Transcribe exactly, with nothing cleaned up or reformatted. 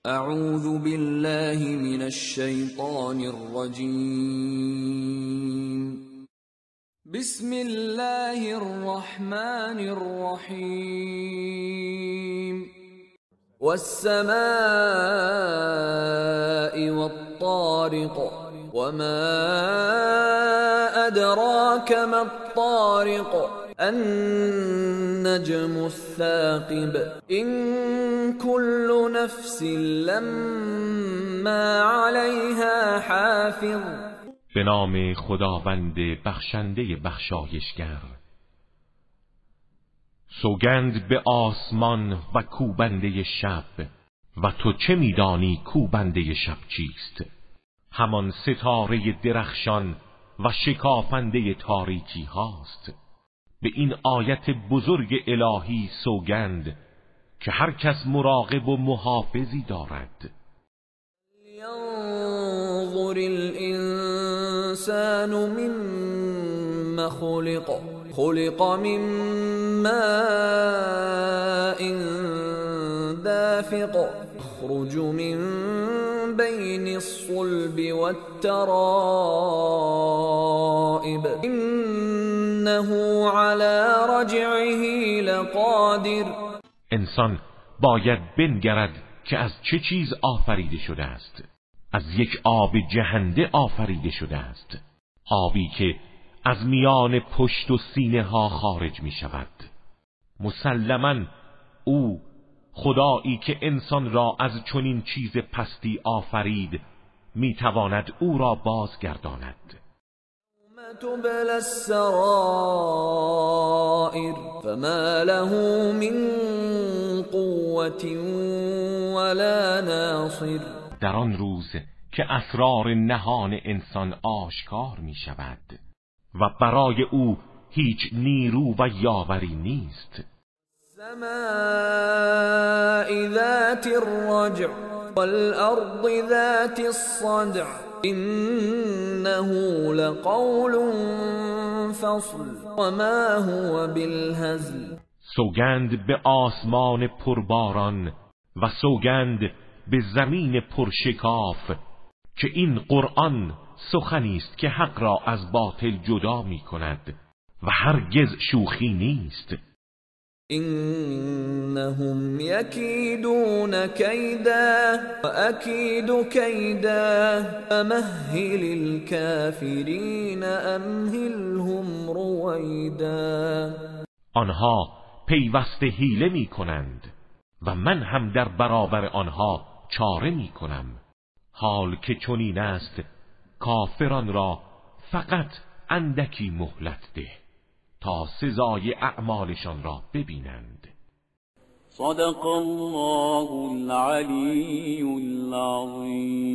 اعوذ بالله من الشیطان الرجیم. بسم الله الرحمن الرحیم. والسماء والطارق وما أدراك ما الطارق النجم الثاقب إن كل نفس لما عليها حافظ. به نام خداوند بخشنده بخشایشگر. سوگند به آسمان و کوبنده شب، و تو چه میدانی کوبنده شب چیست؟ همان ستاره درخشان و شکافنده تاریکی هاست. به این آیت بزرگ الهی سوگند که هر کس مراقب و محافظی دارد. ينظر الإنسان مما خلق خلق من ماء دافق يخرج من بين الصلب والترائب إنه على رجعه لقادر. انسان باید بنگرد که از چه چیز آفریده شده است. از یک آب جهنده آفریده شده است، آبی که از میان پشت و سینه ها خارج می شود. مسلماً او خدایی که انسان را از چنین چیز پستی آفرید می تواند او را بازگرداند. تبلى السرائر فما له من قوة ولا ناصر. در آن روز که اسرار نهان انسان آشکار می شود و برای او هیچ نیرو و یاوری نیست. السماء ذات الرجع والأرض ذات الصدع إنه لقول فصل وما هو بالهزل. سوگند به آسمان پرباران و سوگند به زمین پرشکاف که این قرآن سخنی است که حق را از باطل جدا می کند و هرگز شوخی نیست. إنهم يكيدون كيدا وأكيد كيدا فمهل الكافرين أمهلهم رويدا. آنها پیوسته حیله می کنند و من هم در برابر آنها چاره می کنم. حال که چنین است کافران را فقط اندکی مهلت ده تا سزای اعمالشان را ببینند. صدق الله العلی العظیم.